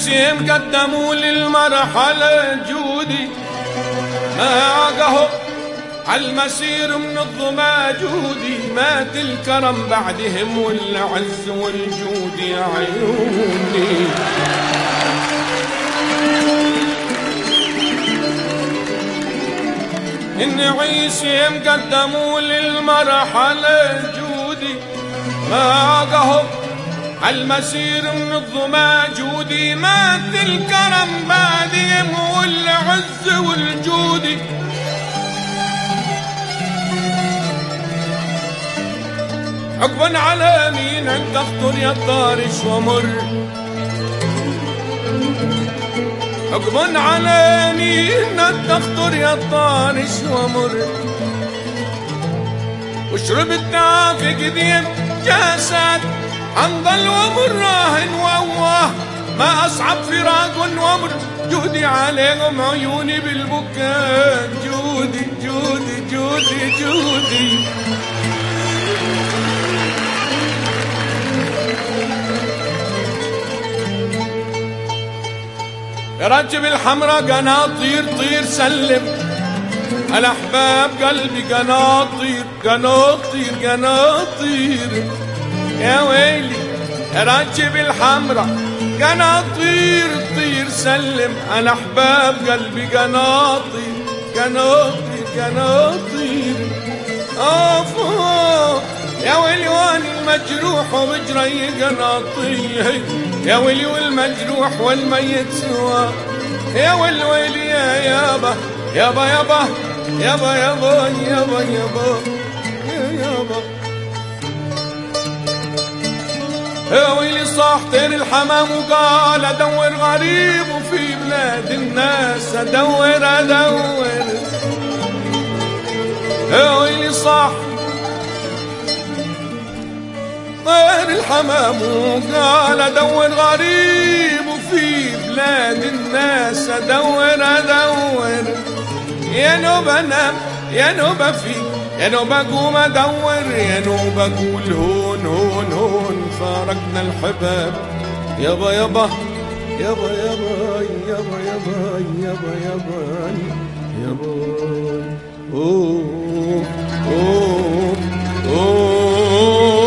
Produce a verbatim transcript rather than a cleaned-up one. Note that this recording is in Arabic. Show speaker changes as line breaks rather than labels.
عيسيم قدموا للمرحلة جودي، ما عاقه عالمسير من الظما جودي، مات الكرم بعدهم والعز والجود يا عيوني. إن عيسيم قدموا للمرحلة جودي، ما عاقهم عالمسير من الظما جودي، مات الكرم بعدهم والعز والجود. عقبا على مين عند تخطر يا الطارش ومر، عقبا على مين عند تخطر يا الطارش ومر، وشربت في قديم جاسات حنظل ومر راهن وواه، ما أصعب فراق ومر جودي عليهم عيوني بالبكاء جودي جودي جودي جودي. راكب الحمرا قناطير طير سلم، الأحباب قلبي قناطير قناطير قناطير يا ويلي. راكب الحمرا قناطير طير سلم، الأحباب قلبي قناطير قناطير قناطير. أوف يا ويلي واني المجروح وبجري قناطير، يا ويلي والمجروح والميت سوا، يا ويلي ويلي يا يابا يابا يابا يابا يابا يابا يابا يا يابا. يا ويلي صاح طير الحمام وقال ادور غريب وفي بلاد الناس ادور ادور. يا ويلي صاح طير الحمام وقال ادور غريب وفي بلاد الناس ادور ادور. يا نوب انام يا نوب في يا نوب اقوم ادور، يا نوب اقول هون هون هون فارقنا الحباب. يابا يابا يابا يابا يابا يابا يابا يابا يابا. اوه اوه اوه